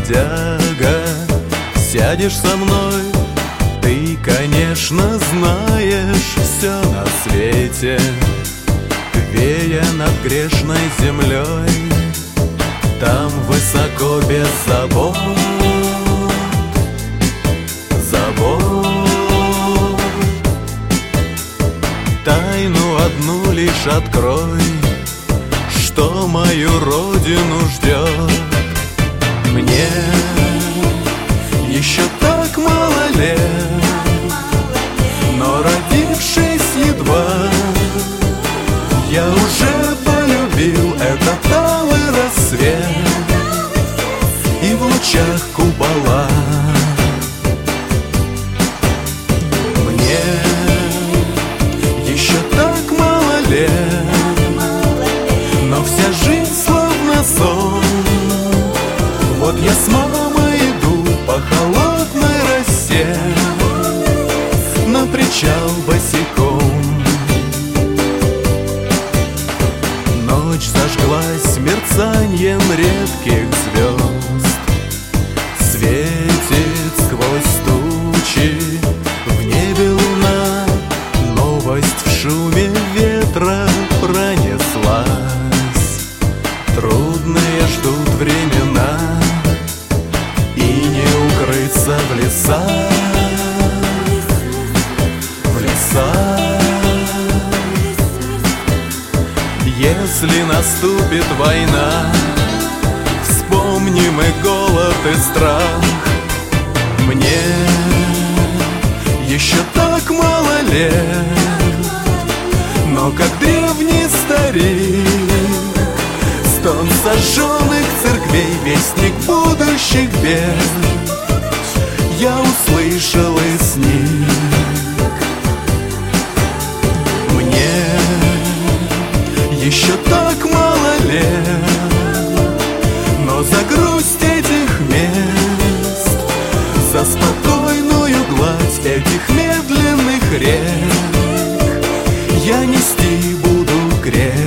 бродяга, сядешь со мной. Ты, конечно, знаешь все на свете, вея над грешной землей, там высоко без забот, забот. Тайну одну лишь открой, что мою родину ждет. Мне еще так мало лет, но родившись едва, я уже полюбил этот алый рассвет и в лучах купола. Мне еще так мало лет, но вся жизнь словно сон. Вот я с мамой иду по холодной росе на причал босиком. Ночь зажглась мерцаньем редких звезд, светит сквозь тучи, в небе луна, новость в шуме ветра пронеслась. Трудные ждут времена, и не укрыться в лесах, в лесах. Если наступит война, вспомним и голод, и страх. Мне еще так мало лет, но как древний старик, стон сожженных церквей, вестник будущих бед, я услышал из них. Мне еще так мало лет, но за грусть этих мест, за спокойную гладь этих медленных рек я нести буду крест.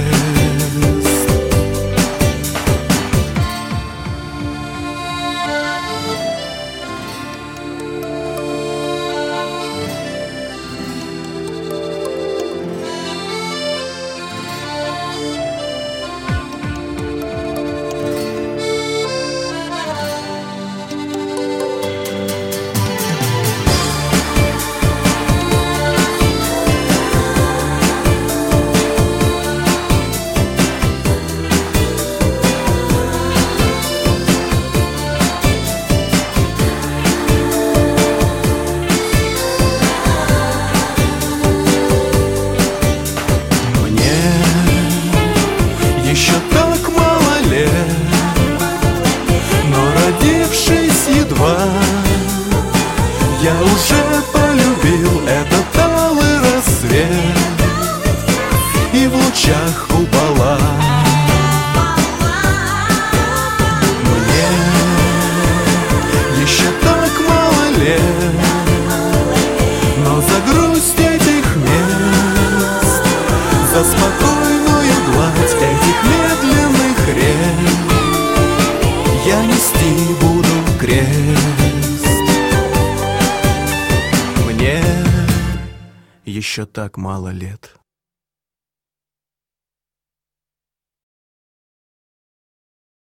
Еще так мало лет, но родившись едва, я уже полюбил этот алый рассвет и в лучах купола. Мне еще так мало лет, но за грусть этих мест, за спокойную гладь этих медленных рек я нести буду крест. Мне еще так мало лет.